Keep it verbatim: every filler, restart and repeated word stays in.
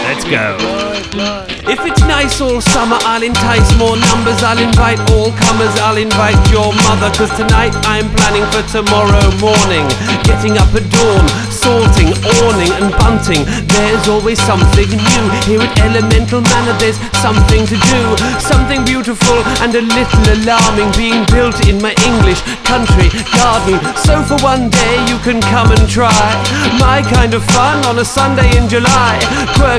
Let's go. If it's nice all summer, I'll entice more numbers. I'll invite all comers, I'll invite your mother. Cause tonight I'm planning for tomorrow morning. Getting up at dawn, salting, awning and bunting. There's always something new. Here at Elemental Manor there's something to do. Something beautiful and a little alarming being built in my English country garden. So for one day you can come and try my kind of fun on a Sunday in July. Quirky